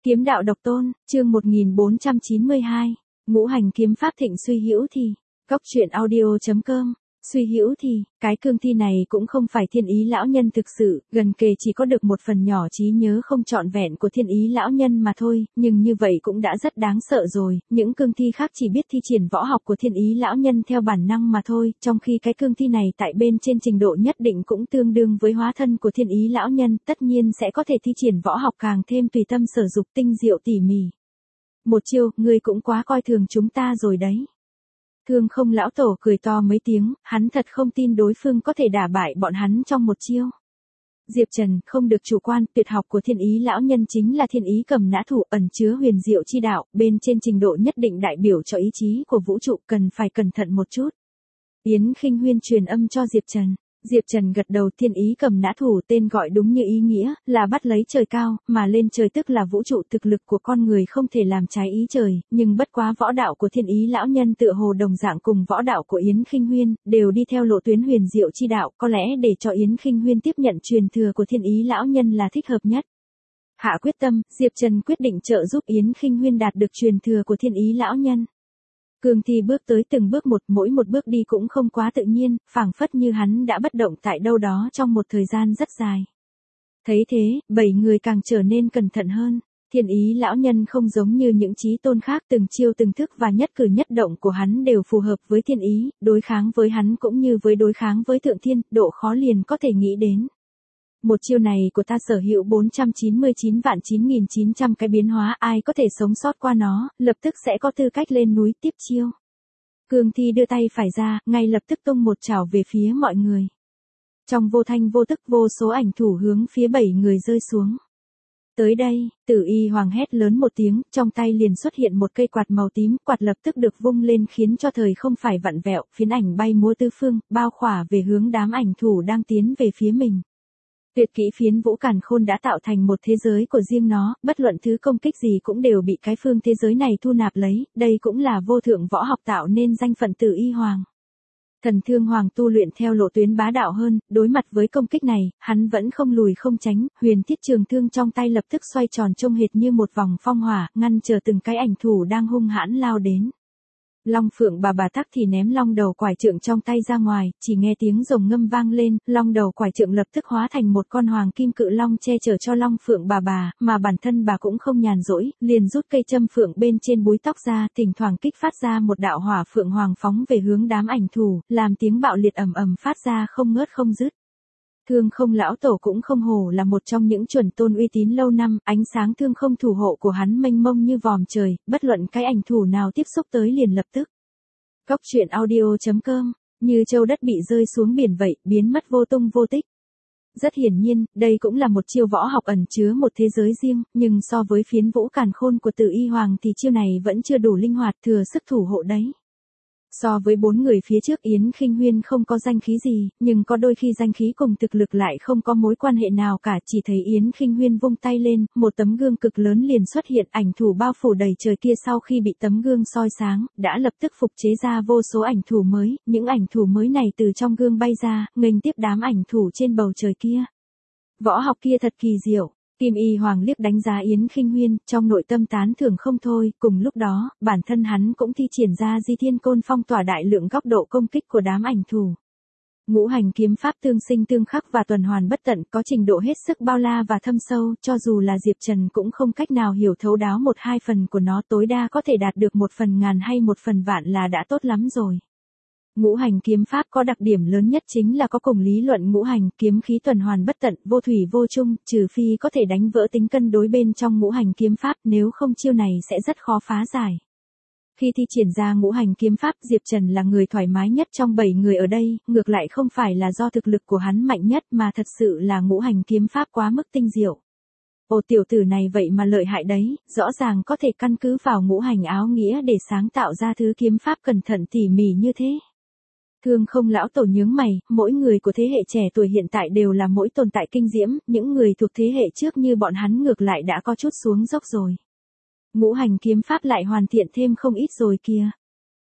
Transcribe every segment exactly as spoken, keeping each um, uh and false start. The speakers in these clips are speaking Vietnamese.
Kiếm đạo độc tôn, chương một nghìn bốn trăm chín mươi hai. Ngũ hành kiếm pháp thịnh suy hữu thì. Cốc truyện audio chấm com. Suy hữu thì, cái cương thi này cũng không phải thiên ý lão nhân thực sự, gần kề chỉ có được một phần nhỏ trí nhớ không trọn vẹn của thiên ý lão nhân mà thôi, nhưng như vậy cũng đã rất đáng sợ rồi, những cương thi khác chỉ biết thi triển võ học của thiên ý lão nhân theo bản năng mà thôi, trong khi cái cương thi này tại bên trên trình độ nhất định cũng tương đương với hóa thân của thiên ý lão nhân, tất nhiên sẽ có thể thi triển võ học càng thêm tùy tâm sở dục tinh diệu tỉ mỉ. Một chiêu, ngươi cũng quá coi thường chúng ta rồi đấy. Thương Không lão tổ cười to mấy tiếng, hắn thật không tin đối phương có thể đả bại bọn hắn trong một chiêu. Diệp Trần, không được chủ quan, tuyệt học của thiên ý lão nhân chính là thiên ý cầm nã thủ, ẩn chứa huyền diệu chi đạo, bên trên trình độ nhất định đại biểu cho ý chí của vũ trụ, cần phải cẩn thận một chút. Yến Khinh Huyên truyền âm cho Diệp Trần. Diệp Trần gật đầu, thiên ý cầm nã thủ tên gọi đúng như ý nghĩa, là bắt lấy trời cao, mà lên trời tức là vũ trụ, thực lực của con người không thể làm trái ý trời, nhưng bất quá võ đạo của thiên ý lão nhân tựa hồ đồng dạng cùng võ đạo của Yến Khinh Huyên, đều đi theo lộ tuyến huyền diệu chi đạo, có lẽ để cho Yến Khinh Huyên tiếp nhận truyền thừa của thiên ý lão nhân là thích hợp nhất. Hạ quyết tâm, Diệp Trần quyết định trợ giúp Yến Khinh Huyên đạt được truyền thừa của thiên ý lão nhân. Cương thi bước tới từng bước một, mỗi một bước đi cũng không quá tự nhiên, phảng phất như hắn đã bất động tại đâu đó trong một thời gian rất dài. Thấy thế, bảy người càng trở nên cẩn thận hơn. Thiên ý lão nhân không giống như những chí tôn khác, từng chiêu từng thức và nhất cử nhất động của hắn đều phù hợp với thiên ý, đối kháng với hắn cũng như với đối kháng với thượng thiên, độ khó liền có thể nghĩ đến. Một chiêu này của ta sở hữu bốn trăm chín mươi chín vạn chín nghìn chín trăm cái biến hóa, ai có thể sống sót qua nó, lập tức sẽ có tư cách lên núi tiếp chiêu. Cương thi đưa tay phải ra, ngay lập tức tung một chảo về phía mọi người. Trong vô thanh vô tức, vô số ảnh thủ hướng phía bảy người rơi xuống. Tới đây, Tử Y Hoàng hét lớn một tiếng, trong tay liền xuất hiện một cây quạt màu tím, quạt lập tức được vung lên khiến cho thời không phải vặn vẹo, phiến ảnh bay múa tứ phương, bao khỏa về hướng đám ảnh thủ đang tiến về phía mình. Tuyệt kỹ phiến vũ càn khôn đã tạo thành một thế giới của riêng nó, bất luận thứ công kích gì cũng đều bị cái phương thế giới này thu nạp lấy, đây cũng là vô thượng võ học tạo nên danh phận Tử Y Hoàng. Thần Thương Hoàng tu luyện theo lộ tuyến bá đạo hơn, đối mặt với công kích này, hắn vẫn không lùi không tránh, huyền thiết trường thương trong tay lập tức xoay tròn trông hệt như một vòng phong hỏa, ngăn chờ từng cái ảnh thủ đang hung hãn lao đến. Long Phượng bà bà tắc thì ném long đầu quải trượng trong tay ra ngoài, chỉ nghe tiếng rồng ngâm vang lên, long đầu quải trượng lập tức hóa thành một con hoàng kim cự long che chở cho Long Phượng bà bà, mà bản thân bà cũng không nhàn rỗi, liền rút cây châm phượng bên trên búi tóc ra, thỉnh thoảng kích phát ra một đạo hỏa phượng hoàng phóng về hướng đám ảnh thủ, làm tiếng bạo liệt ầm ầm phát ra không ngớt không dứt. Thương Không lão tổ cũng không hổ là một trong những chuẩn tôn uy tín lâu năm, ánh sáng thương không thủ hộ của hắn mênh mông như vòm trời, bất luận cái ảnh thủ nào tiếp xúc tới liền lập tức. Cốc truyện audio chấm com, như châu đất bị rơi xuống biển vậy, biến mất vô tung vô tích. Rất hiển nhiên, đây cũng là một chiêu võ học ẩn chứa một thế giới riêng, nhưng so với phiến vũ càn khôn của Tử Y Hoàng thì chiêu này vẫn chưa đủ linh hoạt, thừa sức thủ hộ đấy. So với bốn người phía trước, Yến Khinh Huyên không có danh khí gì, nhưng có đôi khi danh khí cùng thực lực lại không có mối quan hệ nào cả, chỉ thấy Yến Khinh Huyên vung tay lên, một tấm gương cực lớn liền xuất hiện, ảnh thủ bao phủ đầy trời kia sau khi bị tấm gương soi sáng, đã lập tức phục chế ra vô số ảnh thủ mới, những ảnh thủ mới này từ trong gương bay ra, nghênh tiếp đám ảnh thủ trên bầu trời kia. Võ học kia thật kỳ diệu. Kim Y Hoàng liếc đánh giá Yến Khinh Huyên, trong nội tâm tán thưởng không thôi, cùng lúc đó, bản thân hắn cũng thi triển ra Di Thiên Côn phong tỏa đại lượng góc độ công kích của đám ảnh thủ. Ngũ hành kiếm pháp tương sinh tương khắc và tuần hoàn bất tận, có trình độ hết sức bao la và thâm sâu, cho dù là Diệp Trần cũng không cách nào hiểu thấu đáo một hai phần của nó, tối đa có thể đạt được một phần ngàn hay một phần vạn là đã tốt lắm rồi. Ngũ hành kiếm pháp có đặc điểm lớn nhất chính là có cùng lý luận ngũ hành, kiếm khí tuần hoàn bất tận, vô thủy vô chung, trừ phi có thể đánh vỡ tính cân đối bên trong ngũ hành kiếm pháp, nếu không chiêu này sẽ rất khó phá giải. Khi thi triển ra ngũ hành kiếm pháp, Diệp Trần là người thoải mái nhất trong bảy người ở đây, ngược lại không phải là do thực lực của hắn mạnh nhất mà thật sự là ngũ hành kiếm pháp quá mức tinh diệu. Ồ, tiểu tử này vậy mà lợi hại đấy, rõ ràng có thể căn cứ vào ngũ hành áo nghĩa để sáng tạo ra thứ kiếm pháp cẩn thận tỉ mỉ như thế. Thương Không lão tổ nhướng mày, mỗi người của thế hệ trẻ tuổi hiện tại đều là mỗi tồn tại kinh diễm, những người thuộc thế hệ trước như bọn hắn ngược lại đã có chút xuống dốc rồi. Ngũ hành kiếm pháp lại hoàn thiện thêm không ít rồi kia.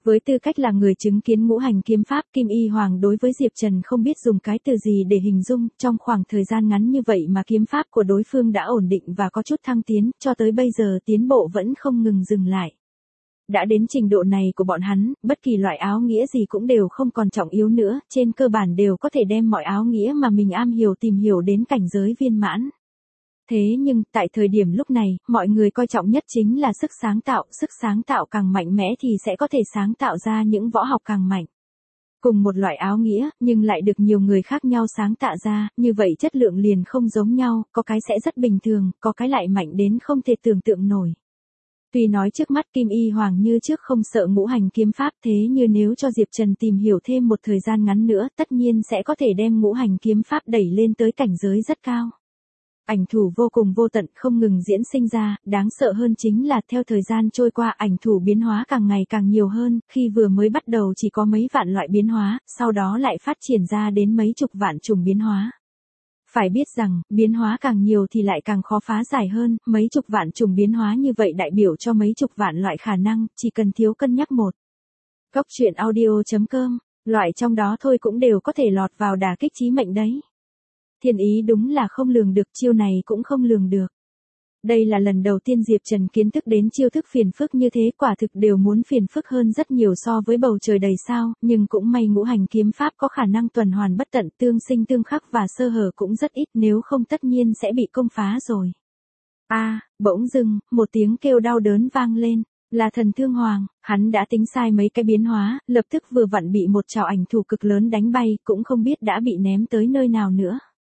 Với tư cách là người chứng kiến ngũ hành kiếm pháp, Kim Y Hoàng đối với Diệp Trần không biết dùng cái từ gì để hình dung, trong khoảng thời gian ngắn như vậy mà kiếm pháp của đối phương đã ổn định và có chút thăng tiến, cho tới bây giờ tiến bộ vẫn không ngừng dừng lại. Đã đến trình độ này của bọn hắn, bất kỳ loại áo nghĩa gì cũng đều không còn trọng yếu nữa, trên cơ bản đều có thể đem mọi áo nghĩa mà mình am hiểu tìm hiểu đến cảnh giới viên mãn. Thế nhưng, tại thời điểm lúc này, mọi người coi trọng nhất chính là sức sáng tạo, sức sáng tạo càng mạnh mẽ thì sẽ có thể sáng tạo ra những võ học càng mạnh. Cùng một loại áo nghĩa, nhưng lại được nhiều người khác nhau sáng tạo ra, như vậy chất lượng liền không giống nhau, có cái sẽ rất bình thường, có cái lại mạnh đến không thể tưởng tượng nổi. Tuy nói trước mắt Kim Y Hoàng như trước không sợ ngũ hành kiếm pháp, thế như nếu cho Diệp Trần tìm hiểu thêm một thời gian ngắn nữa, tất nhiên sẽ có thể đem ngũ hành kiếm pháp đẩy lên tới cảnh giới rất cao. Ảnh thủ vô cùng vô tận không ngừng diễn sinh ra, đáng sợ hơn chính là theo thời gian trôi qua ảnh thủ biến hóa càng ngày càng nhiều hơn, khi vừa mới bắt đầu chỉ có mấy vạn loại biến hóa, sau đó lại phát triển ra đến mấy chục vạn chủng biến hóa. Phải biết rằng, biến hóa càng nhiều thì lại càng khó phá giải hơn, mấy chục vạn chủng biến hóa như vậy đại biểu cho mấy chục vạn loại khả năng, chỉ cần thiếu cân nhắc một. Góc truyện audio chấm com, loại trong đó thôi cũng đều có thể lọt vào đả kích chí mệnh đấy. Thiên ý đúng là không lường được, chiêu này cũng không lường được. Đây là lần đầu tiên Diệp Trần kiến thức đến chiêu thức phiền phức như thế, quả thực đều muốn phiền phức hơn rất nhiều so với bầu trời đầy sao, nhưng cũng may ngũ hành kiếm pháp có khả năng tuần hoàn bất tận, tương sinh tương khắc và sơ hở cũng rất ít, nếu không tất nhiên sẽ bị công phá rồi. A, à, bỗng dưng, một tiếng kêu đau đớn vang lên, là Thần Thương Hoàng, hắn đã tính sai mấy cái biến hóa, lập tức vừa vặn bị một trảo ảnh thủ cực lớn đánh bay, cũng không biết đã bị ném tới nơi nào nữa.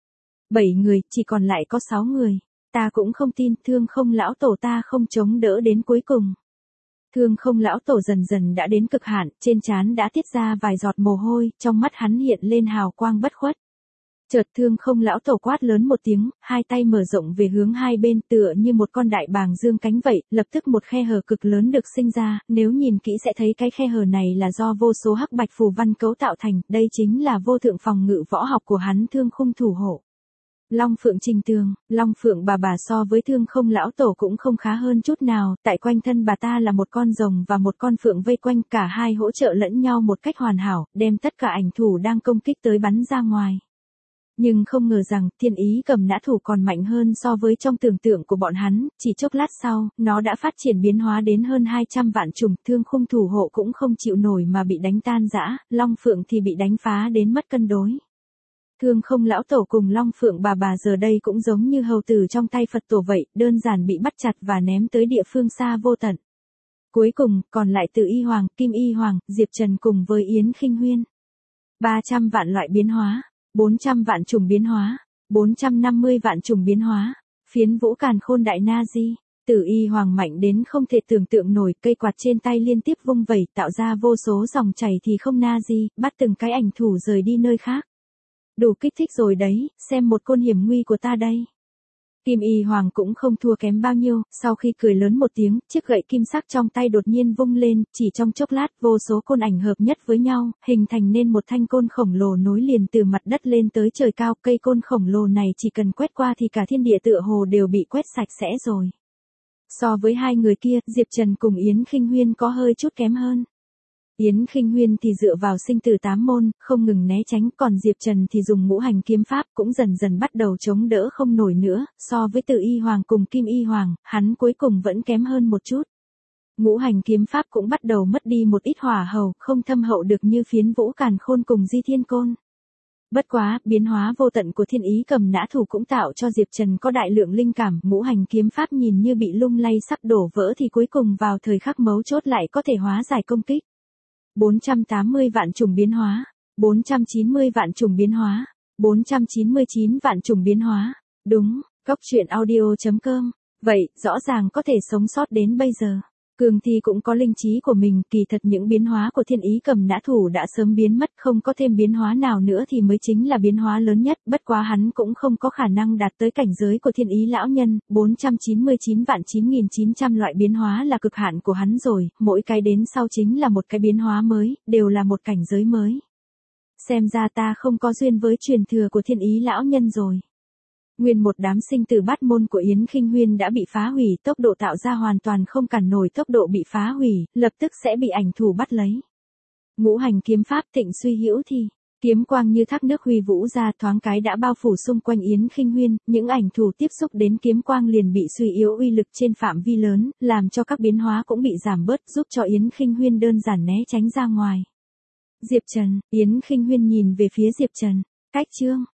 Bảy người, chỉ còn lại có sáu người. Ta cũng không tin, Thương Không lão tổ ta không chống đỡ đến cuối cùng. Thương Không lão tổ dần dần đã đến cực hạn, trên trán đã tiết ra vài giọt mồ hôi, trong mắt hắn hiện lên hào quang bất khuất. Chợt Thương Không lão tổ quát lớn một tiếng, hai tay mở rộng về hướng hai bên tựa như một con đại bàng dương cánh vậy, lập tức một khe hở cực lớn được sinh ra, nếu nhìn kỹ sẽ thấy cái khe hở này là do vô số hắc bạch phù văn cấu tạo thành, đây chính là vô thượng phòng ngự võ học của hắn Thương Khung thủ hộ. Long Phượng Trình Tường, Long Phượng bà bà so với Thương Không lão tổ cũng không khá hơn chút nào, tại quanh thân bà ta là một con rồng và một con phượng vây quanh, cả hai hỗ trợ lẫn nhau một cách hoàn hảo, đem tất cả ảnh thủ đang công kích tới bắn ra ngoài. Nhưng không ngờ rằng, Thiên Ý Cầm Nã thủ còn mạnh hơn so với trong tưởng tượng của bọn hắn, chỉ chốc lát sau, nó đã phát triển biến hóa đến hơn hai trăm vạn chủng, Thương Khung thủ hộ cũng không chịu nổi mà bị đánh tan rã, Long Phượng thì bị đánh phá đến mất cân đối. Thương Không lão tổ cùng Long Phượng bà bà giờ đây cũng giống như hầu tử trong tay Phật tổ vậy, đơn giản bị bắt chặt và ném tới địa phương xa vô tận. Cuối cùng, còn lại Từ Y Hoàng, Kim Y Hoàng, Diệp Trần cùng với Yến Khinh Huyên. ba trăm vạn loại biến hóa, bốn trăm vạn chủng biến hóa, bốn trăm năm mươi vạn chủng biến hóa, phiến vũ càn khôn đại na di. Tử Y Hoàng mạnh đến không thể tưởng tượng nổi, cây quạt trên tay liên tiếp vung vẩy tạo ra vô số dòng chảy thì không na di, bắt từng cái ảnh thủ rời đi nơi khác. Đủ kích thích rồi đấy, xem một côn hiểm nguy của ta đây. Kim Y Hoàng cũng không thua kém bao nhiêu, sau khi cười lớn một tiếng, chiếc gậy kim sắc trong tay đột nhiên vung lên, chỉ trong chốc lát vô số côn ảnh hợp nhất với nhau, hình thành nên một thanh côn khổng lồ nối liền từ mặt đất lên tới trời cao, cây côn khổng lồ này chỉ cần quét qua thì cả thiên địa tựa hồ đều bị quét sạch sẽ rồi. So với hai người kia, Diệp Trần cùng Yến Khinh Huyên có hơi chút kém hơn. Yến Khinh Huyên thì dựa vào sinh tử tám môn, không ngừng né tránh, còn Diệp Trần thì dùng ngũ hành kiếm pháp cũng dần dần bắt đầu chống đỡ không nổi nữa, so với Từ Y Hoàng cùng Kim Y Hoàng, hắn cuối cùng vẫn kém hơn một chút. Ngũ hành kiếm pháp cũng bắt đầu mất đi một ít hỏa hầu, không thâm hậu được như phiến vũ càn khôn cùng Di Thiên Côn. Bất quá, biến hóa vô tận của Thiên Ý Cầm Nã thủ cũng tạo cho Diệp Trần có đại lượng linh cảm, ngũ hành kiếm pháp nhìn như bị lung lay sắp đổ vỡ thì cuối cùng vào thời khắc mấu chốt lại có thể hóa giải công kích. bốn trăm tám mươi vạn chủng biến hóa, bốn trăm chín mươi vạn chủng biến hóa, bốn trăm chín mươi chín vạn chủng biến hóa. Đúng, góc truyện audio chấm com. Vậy, rõ ràng có thể sống sót đến bây giờ. Cường Thi cũng có linh trí của mình, kỳ thật những biến hóa của Thiên Ý Cầm Nã thủ đã sớm biến mất, không có thêm biến hóa nào nữa thì mới chính là biến hóa lớn nhất, bất quá hắn cũng không có khả năng đạt tới cảnh giới của Thiên Ý lão nhân, bốn trăm chín mươi chín vạn chín nghìn chín trăm loại biến hóa là cực hạn của hắn rồi, mỗi cái đến sau chính là một cái biến hóa mới, đều là một cảnh giới mới. Xem ra ta không có duyên với truyền thừa của Thiên Ý lão nhân rồi. Nguyên một đám sinh tử bát môn của Yến Khinh Huyên đã bị phá hủy, tốc độ tạo ra hoàn toàn không cản nổi tốc độ bị phá hủy, lập tức sẽ bị ảnh thủ bắt lấy. Ngũ hành kiếm pháp thịnh suy hữu thì, kiếm quang như thác nước huy vũ ra, thoáng cái đã bao phủ xung quanh Yến Khinh Huyên, những ảnh thủ tiếp xúc đến kiếm quang liền bị suy yếu uy lực trên phạm vi lớn, làm cho các biến hóa cũng bị giảm bớt, giúp cho Yến Khinh Huyên đơn giản né tránh ra ngoài. Diệp Trần, Yến Khinh Huyên nhìn về phía Diệp Trần, cách chương